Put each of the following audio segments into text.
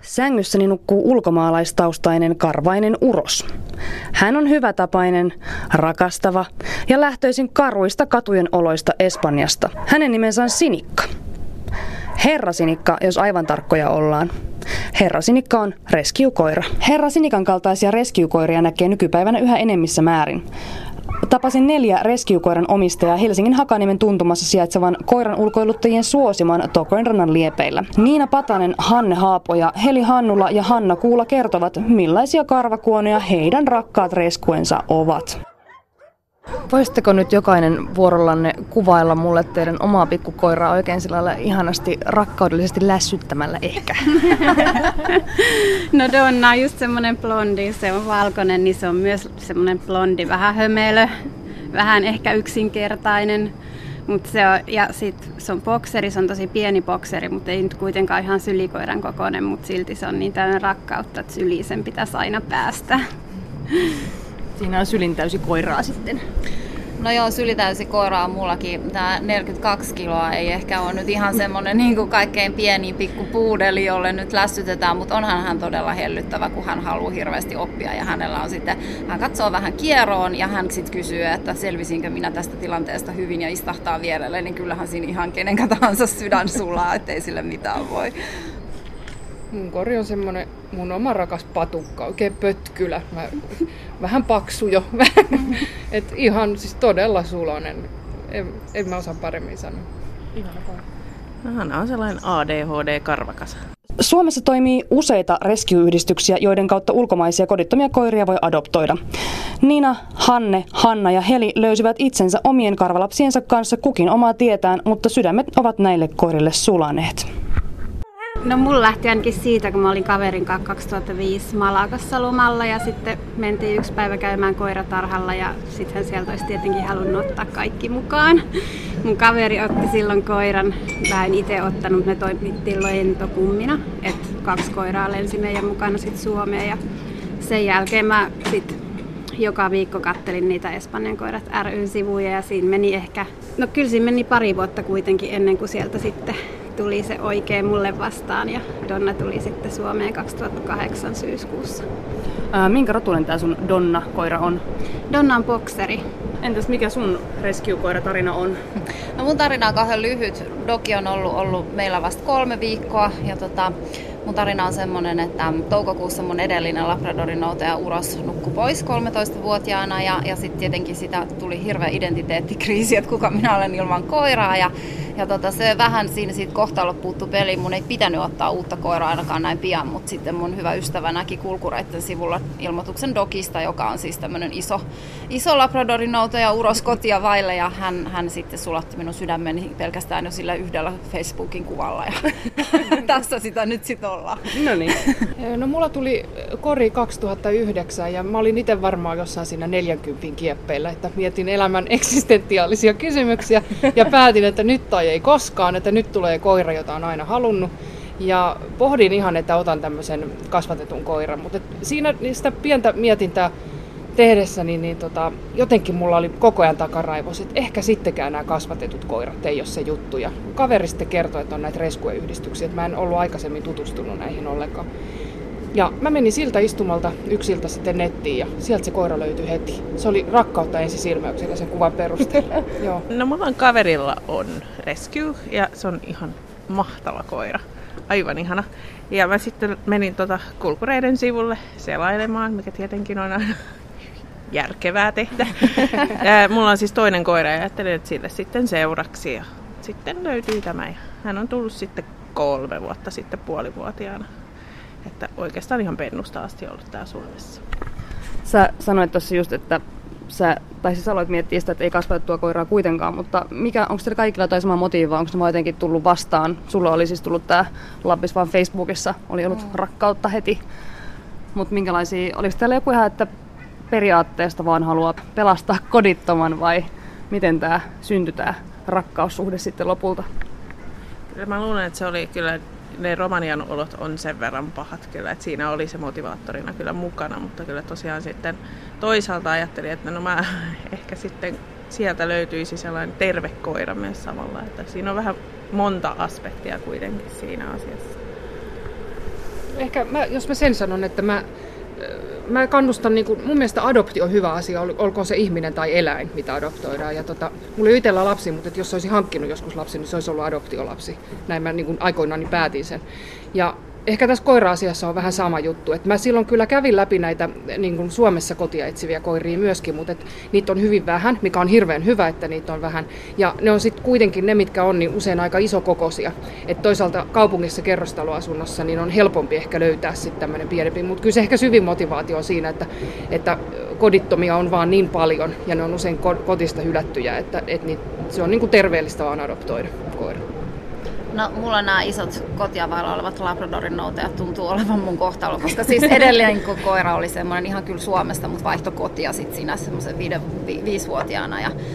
Sängyssäni nukkuu ulkomaalaistaustainen karvainen uros. Hän on hyvätapainen, rakastava ja lähtöisin karuista katujen oloista Espanjasta. Hänen nimensä on Sinikka. Herra Sinikka, jos aivan tarkkoja ollaan. Herra Sinikka on rescue-koira. Herra Sinikan kaltaisia rescue-koiria näkee nykypäivänä yhä enemmissä määrin. Tapasin 4 rescue-koiran omistajaa Helsingin Hakaniemen tuntumassa sijaitsevan koiran ulkoiluttajien suosiman Tokoinrannan liepeillä. Niina Patanen, Hanne Haapoja, Heli Hannula ja Hanna Kuula kertovat, millaisia karvakuonoja heidän rakkaat rescuensa ovat. Voisitteko nyt jokainen vuorollanne kuvailla mulle teidän omaa pikkukoiraa oikein sillä lailla ihanasti rakkaudellisesti lässyttämällä ehkä? No Donna on just semmoinen blondi, se on valkoinen, niin se on myös semmoinen blondi, vähän hömelö, vähän ehkä yksinkertainen. Ja sitten se on bokseri, se on tosi pieni bokseri, mutta ei nyt kuitenkaan ihan sylikoiran kokoinen, mutta silti se on niin täynnä rakkautta, että syliin sen pitäisi aina päästä. Siinä on sylintäysi koiraa sitten. No joo, sylitäysi koiraa on mullakin. Tämä 42 kiloa ei ehkä ole nyt ihan semmoinen niin kuin kaikkein pieni pikku puudeli, jolle nyt lässytetään, mutta onhan hän todella hellyttävä, kun hän haluaa hirveästi oppia. Ja hänellä on sitten, hän katsoo vähän kieroon ja hän sitten kysyy, että selvisinkö minä tästä tilanteesta hyvin ja istahtaa vierelle, niin kyllähän siinä ihan kenen tahansa sydän sulaa, ettei sille mitään voi. Mun kori on semmonen mun oma rakas patukka, oikein pötkylä. Vähän paksu jo. Et ihan siis todella sulonen. En mä osaa paremmin sanoa. Hanna on sellainen ADHD-karvakasa. Suomessa toimii useita rescue-yhdistyksiä, joiden kautta ulkomaisia kodittomia koiria voi adoptoida. Niina, Hanne, Hanna ja Heli löysivät itsensä omien karvalapsiensa kanssa kukin omaa tietään, mutta sydämet ovat näille koirille sulaneet. No mulla lähti ainakin siitä, kun mä olin kaverin kanssa 2005 Malagassa lomalla ja sitten mentiin yksi päivä käymään koiratarhalla ja sitten sieltä olisi tietenkin halunnut ottaa kaikki mukaan. Mun kaveri otti silloin koiran, mä en itse ottanut, me toimittiin lentokummina, että 2 koiraa lensi meidän mukana sitten Suomeen ja sen jälkeen mä sitten joka viikko kattelin niitä Espanjan koirat ry:n sivuja ja siinä meni ehkä, no kyllä siinä meni pari vuotta kuitenkin ennen kuin sieltä sitten tuli se oikein mulle vastaan ja Donna tuli sitten Suomeen 2008 syyskuussa. Minkä rotuinen tää sun Donna-koira on? Donna on bokseri. Entäs mikä sun rescue-koiratarina on? No mun tarina on kauhean lyhyt. Doki on ollut meillä vasta 3 viikkoa ja mun tarina on semmoinen, että toukokuussa mun edellinen Labradorin-noutaja Uros nukkui pois 13-vuotiaana ja sitten tietenkin sitä tuli hirveä identiteettikriisi, että kuka minä olen ilman koiraa ja se vähän siinä siitä kohtalo puuttui peliin. Mun ei pitänyt ottaa uutta koiraa ainakaan näin pian, mutta sitten mun hyvä ystävä näki Kulkureitten sivulla ilmoituksen Dokista, joka on siis tämmöinen iso Labradorin-noutaja Uros kotia vaille ja hän sitten sulatti minun sydämeni pelkästään jo sillä yhdellä Facebookin kuvalla ja tässä sitä nyt sitten ollaan. No niin. No mulla tuli kori 2009 ja mä olin itse varmaan jossain siinä 40 kieppeillä, että mietin elämän eksistentiaalisia kysymyksiä ja päätin, että nyt tai ei koskaan, että nyt tulee koira, jota on aina halunnut. Ja pohdin ihan, että otan tämmöisen kasvatetun koiran, mutta siinä sitä pientä mietintää tehdessäni, jotenkin mulla oli koko ajan takaraivos, että ehkä sittenkään nämä kasvatetut koirat ei ole se juttu. Ja kaveri sitten kertoi, että on näitä rescue-yhdistyksiä, että mä en ollut aikaisemmin tutustunut näihin ollenkaan. Ja mä menin siltä istumalta yksiltä sitten nettiin ja sieltä se koira löytyi heti. Se oli rakkautta ensisilmäyksellä sen kuvan perusteella. Joo. No mulla kaverilla on rescue ja se on ihan mahtava koira. Aivan ihana. Ja mä sitten menin Kulkureiden sivulle selailemaan, mikä tietenkin on aina järkevää tehdä. Ja mulla on siis toinen koira ja ajattelin, että sille sitten seuraksi. Ja sitten löytyi tämä. Ja hän on tullut sitten 3 vuotta sitten puolivuotiaana. Että oikeastaan ihan pennusta asti ollut tää Suomessa. Sä sanoit tuossa just, että sä aloit miettiä sitä, että ei kasvatettua koiraa kuitenkaan, mutta onko teillä kaikilla jotain samaa motiivia, vai onko se jotenkin tullut vastaan? Sulla oli siis tullut tää Labbis vaan Facebookissa, oli ollut rakkautta heti. Mutta oliko teillä joku ihan, että periaatteesta vaan haluaa pelastaa kodittoman vai miten tää syntyi tää rakkaussuhde sitten lopulta? Kyllä mä luulen, että se oli kyllä, ne Romanian olot on sen verran pahat kyllä, että siinä oli se motivaattorina kyllä mukana, mutta kyllä tosiaan sitten toisaalta ajattelin, että no mä ehkä sitten sieltä löytyisi sellainen terve koira myös samalla, että siinä on vähän monta aspektia kuitenkin siinä asiassa. ehkä jos mä sen sanon, että mä kannustan, niin kuin, mun mielestä adoptio on hyvä asia, olkoon se ihminen tai eläin, mitä adoptoidaan. Ja mulla ei itsellä lapsi, mutta jos olisi hankkinut joskus lapsi, niin se olisi ollut adoptiolapsi. Näin mä niin kuin aikoinaan päätin sen. Ja ehkä tässä koira-asiassa on vähän sama juttu. Että mä silloin kyllä kävin läpi näitä niin kuin Suomessa kotia etsiviä koiria myöskin, mutta niitä on hyvin vähän, mikä on hirveän hyvä, että niitä on vähän. Ja ne on sitten kuitenkin ne, mitkä on niin usein aika isokokoisia. Että toisaalta kaupungissa kerrostaloasunnossa niin on helpompi ehkä löytää sitten tämmöinen pienempi. Mutta kyllä se ehkä syvin motivaatio on siinä, että kodittomia on vaan niin paljon ja ne on usein kotista hylättyjä, että se on niin kuin terveellistä vaan adoptoida koira. No, mulla nämä isot kotia vailla olevat Labradorin noutajat tuntuu olevan mun kohtalo, koska siis edelleen koira oli semmoinen ihan kyllä Suomesta, mutta vaihtoi kotia sitten siinä semmoisen 5-vuotiaana.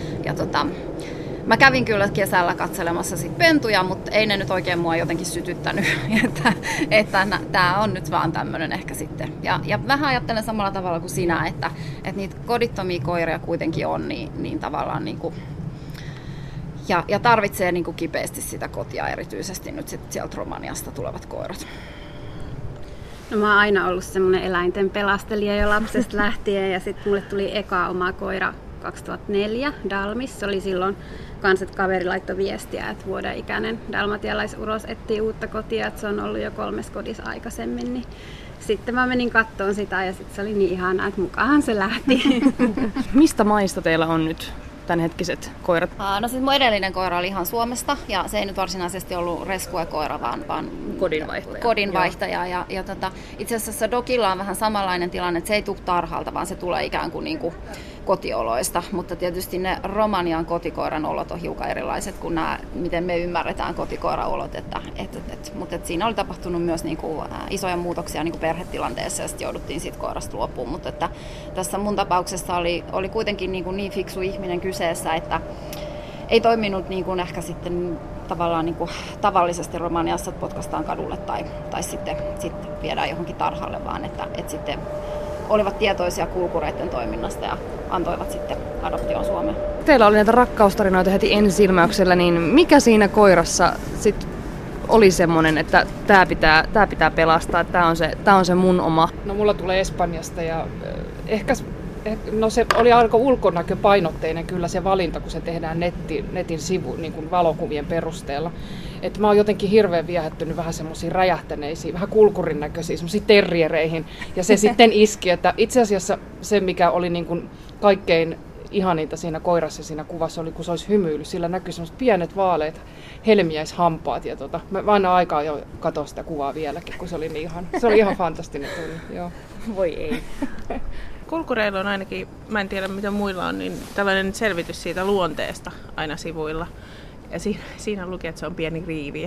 Mä kävin kyllä kesällä katselemassa sit pentuja, mutta ei ne nyt oikein mua jotenkin sytyttänyt, että tää on nyt vaan tämmönen ehkä sitten. Ja vähän ajattelen samalla tavalla kuin sinä, että niitä kodittomia koiria kuitenkin on, niin tavallaan niinku ja tarvitsee niin kuin kipeästi sitä kotia, erityisesti nyt sit sieltä Romaniasta tulevat koirat. No, mä oon aina ollut semmoinen eläinten pelastelija jo lapsesta lähtien ja sitten mulle tuli eka oma koira 2004, Dalmis. Se oli silloin kans, että kaveri laittoi viestiä, että vuoden ikäinen dalmatialais-uros etsii uutta kotia, että se on ollut jo 3 kodissa aikaisemmin. Niin sitten mä menin kattoon sitä ja sitten se oli niin ihanaa, että mukahan se lähti. Mistä maista teillä on nyt tämänhetkiset koirat? No siis mun edellinen koira oli ihan Suomesta ja se ei nyt varsinaisesti ollut rescue-koira, vaan kodinvaihtaja. Ja itse asiassa Dokilla on vähän samanlainen tilanne, että se ei tule tarhalta, vaan se tulee ikään kuin kotioloista. Mutta tietysti ne Romanian kotikoiran olot on hiukan erilaiset kuin nämä, miten me ymmärretään kotikoiraolot. Mutta siinä oli tapahtunut myös isoja muutoksia perhetilanteessa ja sitten jouduttiin siitä koirasta luopumaan. Mutta että tässä mun tapauksessa oli kuitenkin niin fiksu ihminen kyseessä, että ei toiminut ehkä sitten tavallaan tavallisesti Romaniassa, että potkaistaan kadulle tai sitten viedään johonkin tarhalle, vaan että sitten olivat tietoisia kulkureiden toiminnasta ja antoivat sitten adoptioon Suomeen. Teillä oli näitä rakkaustarinoita heti ensisilmäyksellä, niin mikä siinä koirassa sitten oli semmoinen, että tämä pitää pelastaa, että tämä on se mun oma? No, mulla tulee Espanjasta ja se oli aika ulkonäköpainotteinen kyllä se valinta, kun se tehdään netin sivu niin kuin valokuvien perusteella. Että mä oon jotenkin hirveän viehättynyt vähän semmoisiin räjähtäneisiin, vähän kulkurin näköisiin, semmoisiin terriereihin. Ja se sitten iski, että itse asiassa se, mikä oli niin kuin kaikkein ihaninta siinä koirassa siinä kuvassa oli, kun se olisi hymyillyt. Sillä näkyi semmoiset pienet vaaleat helmiäishampaat. Ja mä aina aikaa jo katsoin sitä kuvaa vieläkin, kun se oli niin ihana. Se oli ihan fantastinen tunne, joo. Voi ei. Kulkureilla on ainakin, mä en tiedä mitä muilla on, niin tällainen selvitys siitä luonteesta aina sivuilla. Ja siinä luki, että se on pieni riiviö.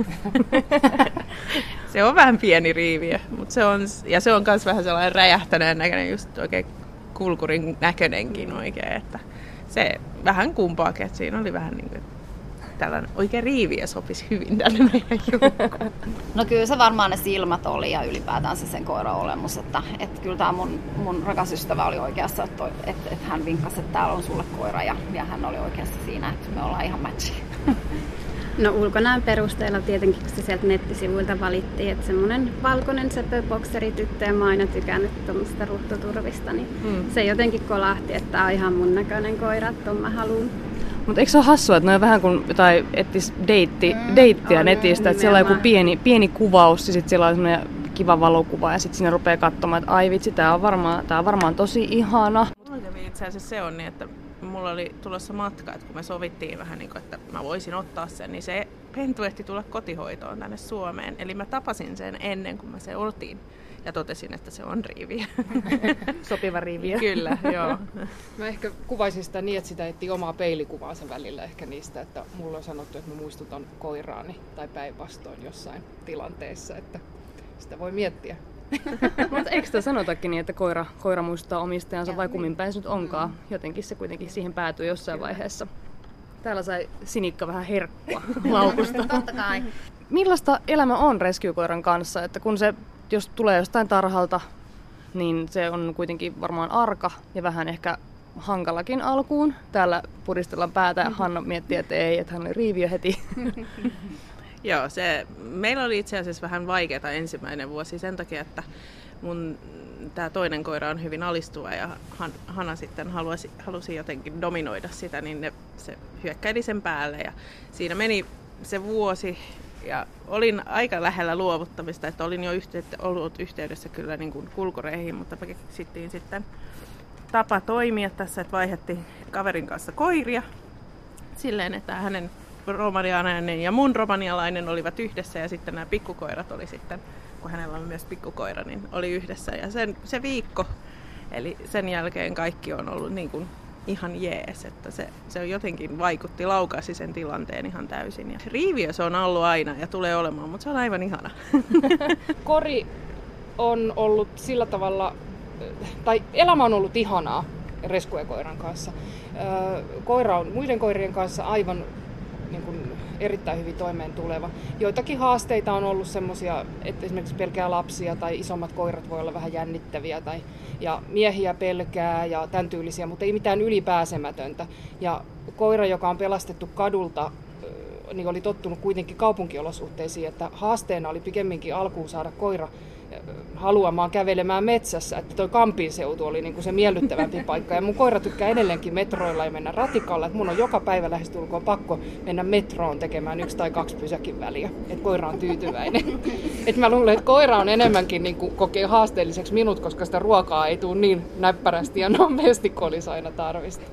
Se on vähän pieni riiviö, mutta se on myös vähän sellainen räjähtäneen näköinen, just oikein kulkurin näköinenkin oikein. Että se vähän kumpaakin, että siinä oli vähän niin kuin tällainen oikein riiviö sopisi hyvin tänne meidän joukkoon. No kyllä se varmaan ne silmät oli ja ylipäätään se sen koiran olemus. Että kyllä tämä mun rakas ystävä oli oikeassa, että hän vinkkasi, että täällä on sulle koira ja hän oli oikeassa siinä, että me ollaan ihan matchi. No, ulkonäön perusteella tietenkin, kun se sieltä nettisivuilta valittiin, että semmoinen valkoinen söpö-bokserityttö, ja mä oon aina tykännyt tuommoista ruttoturvista, niin se jotenkin kolahti, että tää on ihan mun näköinen koira, että ton mä haluun. Mutta eikö se ole hassua, että ne on vähän kuin jotain etsisi deittiä netistä, että siellä on joku pieni kuvaus ja sitten siellä on semmoinen kiva valokuva ja sitten sinne rupeaa katsomaan, että ai vitsi, tää on varmaan tosi ihana. Itse asiassa se on niin, että mulla oli tulossa matka, että kun me sovittiin vähän niin kuin, että mä voisin ottaa sen, niin se pentu ehti tulla kotihoitoon tänne Suomeen. Eli mä tapasin sen ennen kuin mä se otin ja totesin, että se on riiviö. Sopiva riiviö. Kyllä, joo. Mä ehkä kuvaisin sitä niin, että sitä etsii omaa peilikuvaa sen välillä ehkä niistä, että mulla on sanottu, että mä muistutan koiraani tai päinvastoin jossain tilanteessa, että sitä voi miettiä. Mutta eikö sitä sanotakin niin, että koira muistaa omistajansa vai kummin päin se nyt onkaan? Jotenkin se kuitenkin siihen päätyy jossain vaiheessa. Täällä sai Sinikka vähän herkkua laukusta. Totta kai. Millaista elämä on rescue-koiran kanssa? Että kun se, jos tulee jostain tarhalta, niin se on kuitenkin varmaan arka ja vähän ehkä hankalakin alkuun. Täällä puristellaan päätä ja Hanna miettii, että ei, että hän oli riiviö heti. Joo, meillä oli itse asiassa vähän vaikeaa ensimmäinen vuosi sen takia, että tämä toinen koira on hyvin alistuva ja Hana sitten halusi jotenkin dominoida sitä, niin se hyökkäili sen päälle ja siinä meni se vuosi ja olin aika lähellä luovuttamista, että olin jo ollut yhteydessä kyllä niin kuin kulkureihin, mutta me keksittiin sitten tapa toimia tässä, että vaihdettiin kaverin kanssa koiria silleen, että hänen romanialainen ja mun romanialainen olivat yhdessä ja sitten nämä pikkukoirat oli sitten, kun hänellä on myös pikkukoira, niin oli yhdessä ja se viikko, eli sen jälkeen kaikki on ollut niin kuin ihan jees, että se jotenkin vaikutti, laukaisi sen tilanteen ihan täysin. Ja riiviö se on ollut aina ja tulee olemaan, mutta se on aivan ihana. Kori on ollut sillä tavalla, tai elämä on ollut ihanaa rescuekoiran kanssa. Koira on muiden koirien kanssa aivan niin kuin erittäin hyvin toimeen tuleva. Joitakin haasteita on ollut semmoisia, että esimerkiksi pelkää lapsia tai isommat koirat voi olla vähän jännittäviä ja miehiä pelkää ja tämän tyylisiä, mutta ei mitään ylipääsemätöntä. Ja koira, joka on pelastettu kadulta, niin oli tottunut kuitenkin kaupunkiolosuhteisiin, että haasteena oli pikemminkin alkuun saada koira haluamaan kävelemään metsässä, että toi Kampin seutu oli niin kuin se miellyttävämpi paikka. Ja mun koira tykkää edelleenkin metroilla ja mennä ratikalla, että mun on joka päivä lähestulkoon pakko mennä metroon tekemään 1 tai 2 pysäkin väliä, että koira on tyytyväinen. Et mä luulen, että koira on enemmänkin niin kuin kokee haasteelliseksi minut, koska sitä ruokaa ei tule niin näppärästi ja nopeasti kuin olisi aina tarvista.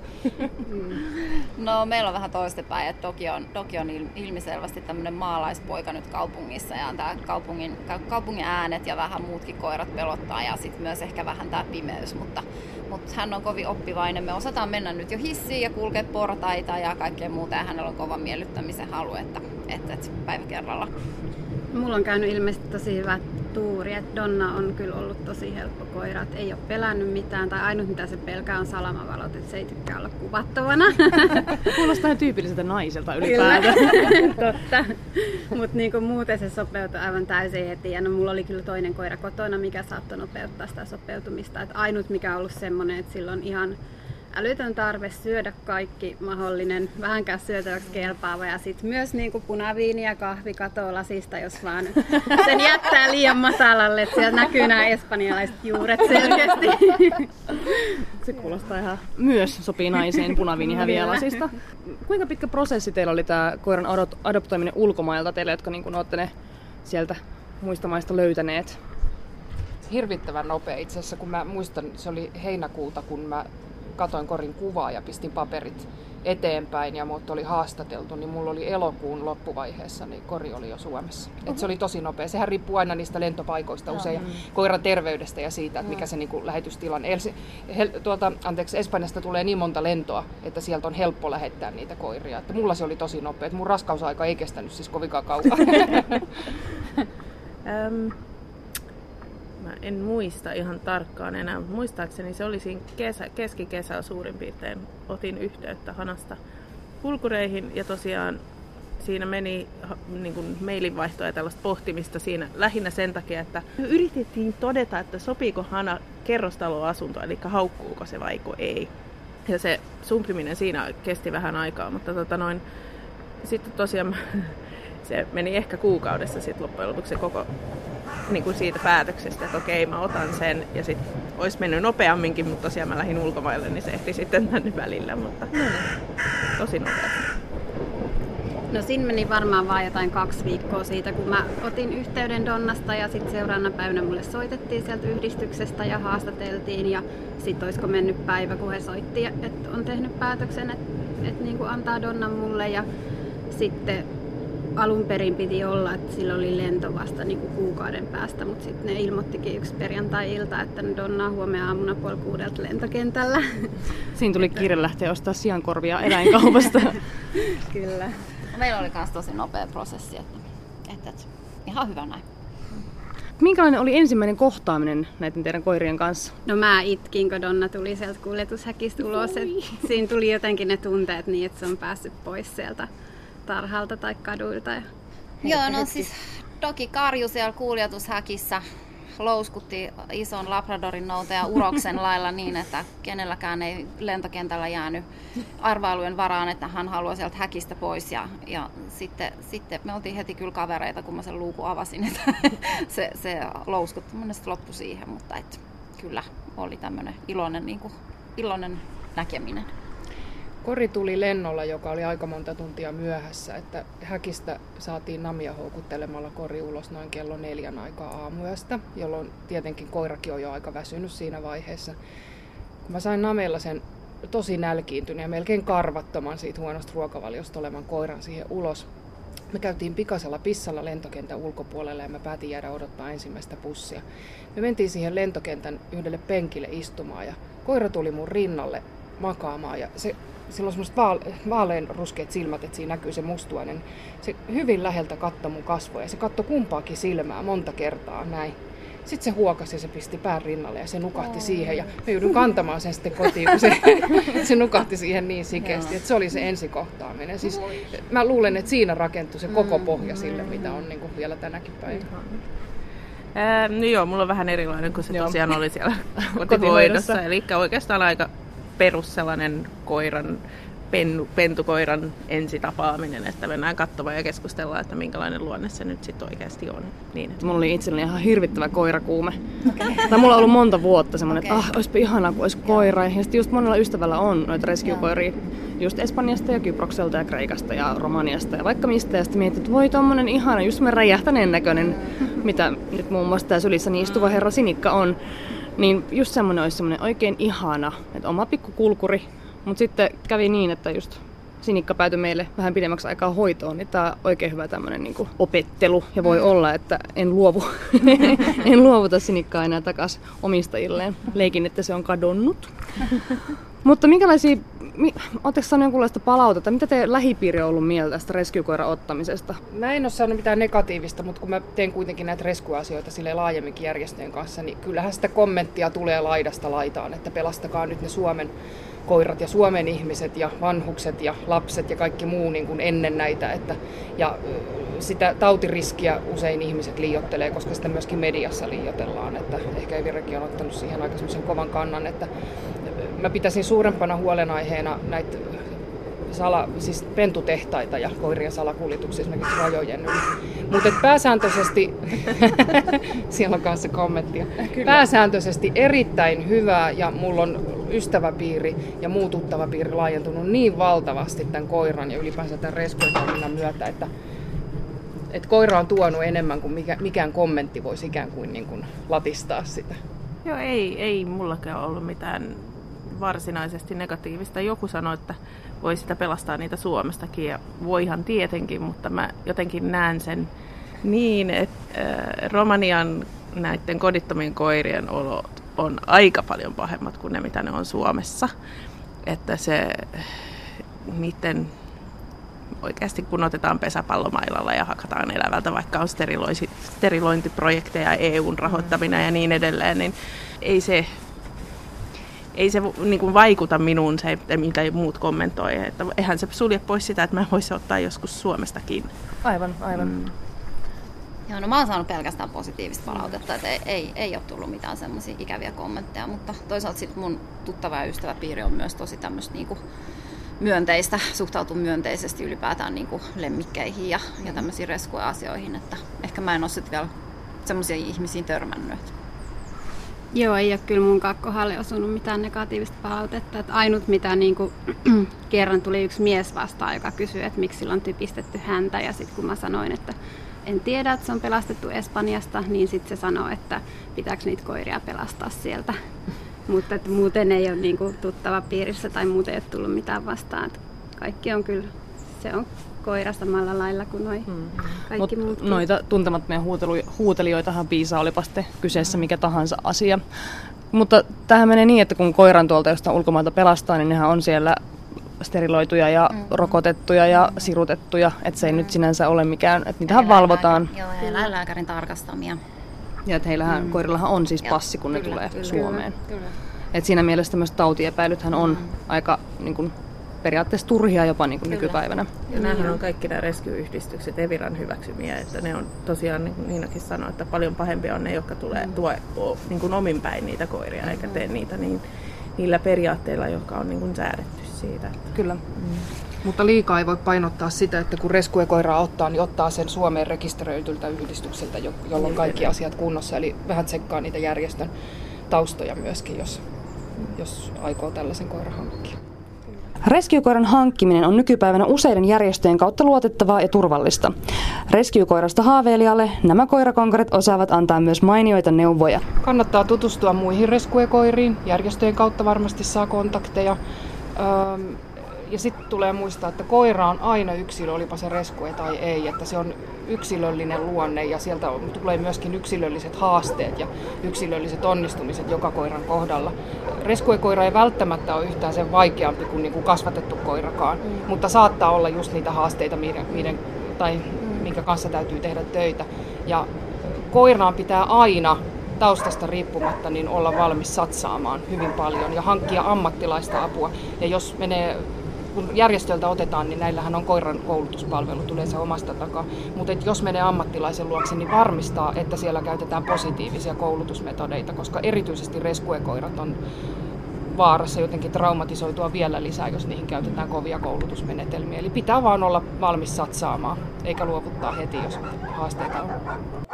No meillä on vähän toistepäin, että Doki on ilmiselvästi tämmöinen maalaispoika nyt kaupungissa ja tämä kaupungin äänet ja vähän muutkin koirat pelottaa ja sitten myös ehkä vähän tämä pimeys, mutta hän on kovin oppivainen. Me osataan mennä nyt jo hissiin ja kulkea portaita ja kaikkea muuta ja hänellä on kova miellyttämisen halu, että päivä kerralla. Mulla on käynyt ilmeisesti tosi hyvä tuuri, että Donna on kyllä ollut tosi helppo koira, että ei ole pelännyt mitään tai ainut mitä se pelkää on salamavalot, että se ei tykkää olla kuvattavana. Kuulostaa ihan tyypilliseltä naiselta ylipäätään. Totta, mutta niinku muuten se sopeutui aivan täysin heti ja no, mulla oli kyllä toinen koira kotona, mikä saattoi nopeuttaa sitä sopeutumista. Et ainut mikä on ollut semmoinen, että sillä on ihan älytön tarve syödä kaikki mahdollinen, vähänkään syötäväksi kelpaava ja sitten myös niinku punaviini ja kahvi katoo lasista, jos vaan sen jättää liian matalalle, että siellä näkyy nämä espanjalaiset juuret selkeästi. Se kuulostaa ihan myös sopii naiseen, punaviini häviää lasista. Kuinka pitkä prosessi teillä oli tämä koiran adoptoiminen ulkomailta teille, jotka niin olette ne sieltä muista maista löytäneet? Hirvittävän nopea itse asiassa, kun mä muistan, se oli heinäkuuta, kun mä katoin Korin kuvaa ja pistin paperit eteenpäin ja mut oli haastateltu, niin mulla oli elokuun loppuvaiheessa, niin Kori oli jo Suomessa. Et se oli tosi nopea. Sehän riippuu aina niistä lentopaikoista usein ja koiran terveydestä ja siitä, että mikä se niinku lähetystilanne. Espanjasta tulee niin monta lentoa, että sieltä on helppo lähettää niitä koiria. Että mulla se oli tosi nopea. Et mun raskausaika ei kestänyt siis kovinkaan kauan. Mä en muista ihan tarkkaan enää, mutta muistaakseni se oli siinä keskikesällä suurin piirtein. Otin yhteyttä Hanasta kulkureihin ja tosiaan siinä meni niin kuin mailinvaihtoa ja tällaista pohtimista siinä lähinnä sen takia, että yritettiin todeta, että sopiiko Hana kerrostaloasuntoon, eli haukkuuko se vaiko ei. Ja se sumpliminen siinä kesti vähän aikaa, mutta sitten tosiaan se meni ehkä kuukaudessa sitten loppujen lopuksi se koko niin kuin siitä päätöksestä, että okei, mä otan sen ja sitten olisi mennyt nopeamminkin, mutta tosiaan mä lähdin ulkomaille, niin se ehti sitten tänne välillä, mutta tosi nopeasti. No siinä meni varmaan vaan jotain 2 viikkoa siitä, kun mä otin yhteyden Donnasta ja sitten seuraavana päivänä mulle soitettiin sieltä yhdistyksestä ja haastateltiin ja sitten olisiko mennyt päivä, kun he soitti, että on tehnyt päätöksen, että niin kuin antaa Donnan mulle ja sitten alun perin piti olla, että sillä oli lento vasta niin kuin kuukauden päästä, mutta sitten ne ilmoittikin yksi perjantai-ilta, että Donna on huomenna aamuna 5:30 lentokentällä. Siinä tuli kiire lähteä ostaa siankorvia eläinkaupasta. Kyllä. Meillä oli myös tosi nopea prosessi, että ihan hyvä näin. Minkälainen oli ensimmäinen kohtaaminen näiden teidän koirien kanssa? No mä itkin, kun Donna tuli sieltä kuljetushäkistä ulos. Siinä tuli jotenkin ne tunteet niin, että se on päässyt pois sieltä tarhalta tai kaduilta. Joo, no siis Doki karju siellä kuljetushäkissä louskutti ison Labradorin noutajan uroksen lailla niin, että kenelläkään ei lentokentällä jäänyt arvailujen varaan, että hän haluaa sieltä häkistä pois. Ja sitten me oltiin heti kyllä kavereita, kun mä sen luukun avasin, että se louskutti mun mielestä loppui siihen, mutta kyllä oli tämmöinen iloinen näkeminen. Kori tuli lennolla, joka oli aika monta tuntia myöhässä, että häkistä saatiin Namia houkuttelemalla Kori ulos noin kello 4 aikaa aamuyöstä, jolloin tietenkin koirakin on jo aika väsynyt siinä vaiheessa. Kun mä sain Namella sen tosi nälkiintyneen ja melkein karvattoman siitä huonosta ruokavaliosta olevan koiran siihen ulos, me käytiin pikaisella pissalla lentokentän ulkopuolella ja mä päätin jäädä odottaa ensimmäistä bussia. Me mentiin siihen lentokentän yhdelle penkille istumaan ja koira tuli mun rinnalle makaamaan ja sillä on semmoiset vaaleanruskeat silmät, että siinä näkyy se mustuainen. Se hyvin läheltä katsoi mun kasvoja ja se katsoi kumpaakin silmää monta kertaa näin. Sitten se huokasi ja se pisti pään rinnalle ja se nukahti siihen ja me joudun kantamaan sen sitten kotiin, kun se nukahti siihen niin sikeästi, että se oli se ensikohtaaminen. Siis, mä luulen, että siinä rakentui se koko pohja sille, mitä on niin kuin vielä tänäkin päivänä. No joo, mulla on vähän erilainen, kun se tosiaan oli siellä kotihoidossa. Eli oikeastaan aika perus sellainen pentukoiran ensitapaaminen, että mennään katsomaan ja keskustellaan, että minkälainen luonne se nyt sitten oikeasti on. Niin. Mulla oli itselleni ihan hirvittävä koirakuume. Tai mulla on ollut monta vuotta semmoinen, että olisipa ihanaa, kun olisi koira. Ja sitten just monella ystävällä on noita rescue-koiria just Espanjasta ja Kyprokselta ja Kreikasta ja Romaniasta ja vaikka mistä. Ja sitten mietit, että voi tommonen ihana, just semmoinen räjähtäneen näköinen, mitä nyt muun muassa tää sylissäni istuva herra Sinikka on. Niin just semmoinen olisi semmoinen oikein ihana, että oma pikku kulkuri. Mutta sitten kävi niin, että just Sinikka päätyi meille vähän pidemmäksi aikaa hoitoon, niin tämä on oikein hyvä tämmöinen niin kuin opettelu. Ja voi olla, että en luovuta Sinikkaa enää takaisin omistajilleen. Leikin, että se on kadonnut. Mutta minkälaisia, oletteko saaneet jonkunlaista palautetta? Mitä teidän lähipiiri on ollut mieltä tästä rescue-koiran ottamisesta? Mä en ole saanut mitään negatiivista, mutta kun mä teen kuitenkin näitä rescue-asioita sille laajemminkin järjestöjen kanssa, niin kyllähän sitä kommenttia tulee laidasta laitaan, että pelastakaa nyt ne Suomen koirat ja Suomen ihmiset ja vanhukset ja lapset ja kaikki muu niin kuin ennen näitä. Ja sitä tautiriskiä usein ihmiset liioittelee, koska sitä myöskin mediassa liioitellaan. Että ehkä Evirakin on ottanut siihen aika semmoisen kovan kannan, että mä pitäisin suurempana huolenaiheena näitä siis pentutehtaita ja koirien salakuljetuksia esimerkiksi rajojen yli. Mutta pääsääntöisesti, siellä on kanssa kommenttia, pääsääntöisesti erittäin hyvää ja mulla on ystäväpiiri ja muu tuttava piiri laajentunut niin valtavasti tämän koiran ja ylipäänsä tämän rescue-toiminnan myötä, että koira on tuonut enemmän kuin mikään kommentti voisi ikään kuin, niin kuin latistaa sitä. Joo, ei mullakaan ollut mitään varsinaisesti negatiivista. Joku sanoi, että voi sitä pelastaa niitä Suomestakin ja voihan tietenkin, mutta mä jotenkin näen sen niin, että Romanian näiden kodittomien koirien olot on aika paljon pahemmat kuin ne, mitä ne on Suomessa. Että se niiden oikeasti kun otetaan pesäpallomailalla ja hakataan elävältä, vaikka on sterilointiprojekteja, EUn rahoittamina ja niin edelleen, niin ei se niin kuin vaikuta minuun se, mitä muut kommentoi. Että eihän se sulje pois sitä, että mä voisin ottaa joskus Suomestakin. Aivan. Joo, no mä oon saanut pelkästään positiivista palautetta, että ei ole tullut mitään semmoisia ikäviä kommentteja, mutta toisaalta sitten mun tuttava ja ystäväpiiri on myös tosi tämmöistä niinku myönteistä, suhtautuu myönteisesti ylipäätään niinku lemmikkeihin ja tämmöisiin rescue-asioihin, että ehkä mä en ole sitten vielä semmoisia ihmisiä törmännyt. Joo, ei ole kyllä mun kohdalle osunut mitään negatiivista palautetta. Että ainut mitä niinku, kerran tuli yksi mies vastaan, joka kysyi, että miksi sillä on typistetty häntä. Ja sitten kun mä sanoin, että en tiedä, että se on pelastettu Espanjasta, niin sitten se sanoi, että pitääkö niitä koiria pelastaa sieltä. Mutta muuten ei ole niinku, tuttava piirissä tai muuten ei ole tullut mitään vastaan. Että kaikki on kyllä, se on koira samalla lailla kuin kaikki muutkin. Noita tuntemattomia huutelijoitahan piisaa, olipa sitten kyseessä mikä tahansa asia. Mutta tämähän menee niin, että kun koiran tuolta jostain ulkomailta pelastaa, niin nehän on siellä steriloituja ja rokotettuja ja sirutettuja. Että se ei nyt sinänsä ole mikään, että niitähän valvotaan. Joo, eläinlääkärin tarkastamia. Ja että koirillahan on siis passi, kun ne tulee Suomeen. Että siinä mielessä tämmöiset tautiepäilythän on aika niin kuin periaatteessa turhia jopa niin kuin nykypäivänä. Ja nämähän on kaikki nämä rescue-yhdistykset Eviran hyväksymiä, että ne on tosiaan, niin kuin Niinakin sanoi, että paljon pahempia on ne, jotka tuo niin kuin omin päin niitä koiria, eikä tee niitä niillä periaatteilla, jotka on niin kuin säädetty siitä. Kyllä. Mutta liikaa ei voi painottaa sitä, että kun rescue-koiraa ottaa, niin ottaa sen Suomeen rekisteröityltä yhdistykseltä, jolla on kaikki asiat kunnossa. Eli vähän tsekkaa niitä järjestön taustoja myöskin, jos aikoo tällaisen koiran hankkia. Rescue-koiran hankkiminen on nykypäivänä useiden järjestöjen kautta luotettavaa ja turvallista. Rescue-koirasta haaveilijalle nämä koirakonkarit osaavat antaa myös mainioita neuvoja. Kannattaa tutustua muihin rescue-koiriin. Järjestöjen kautta varmasti saa kontakteja. Ja sitten tulee muistaa, että koira on aina yksilö, olipa se rescue tai ei, että se on yksilöllinen luonne ja sieltä tulee myöskin yksilölliset haasteet ja yksilölliset onnistumiset joka koiran kohdalla. Rescue-koira ei välttämättä ole yhtään sen vaikeampi kuin kasvatettu koirakaan, mutta saattaa olla just niitä haasteita, minkä kanssa täytyy tehdä töitä. Ja koiraan pitää aina taustasta riippumatta niin olla valmis satsaamaan hyvin paljon ja hankkia ammattilaista apua. Ja jos kun järjestöltä otetaan, niin näillähän on koiran koulutuspalvelut yleensä omasta takaa. Mutta jos menee ammattilaisen luokse, niin varmistaa, että siellä käytetään positiivisia koulutusmetodeita, koska erityisesti rescue-koirat on vaarassa jotenkin traumatisoitua vielä lisää, jos niihin käytetään kovia koulutusmenetelmiä. Eli pitää vaan olla valmis satsaamaan, eikä luovuttaa heti, jos haasteita on.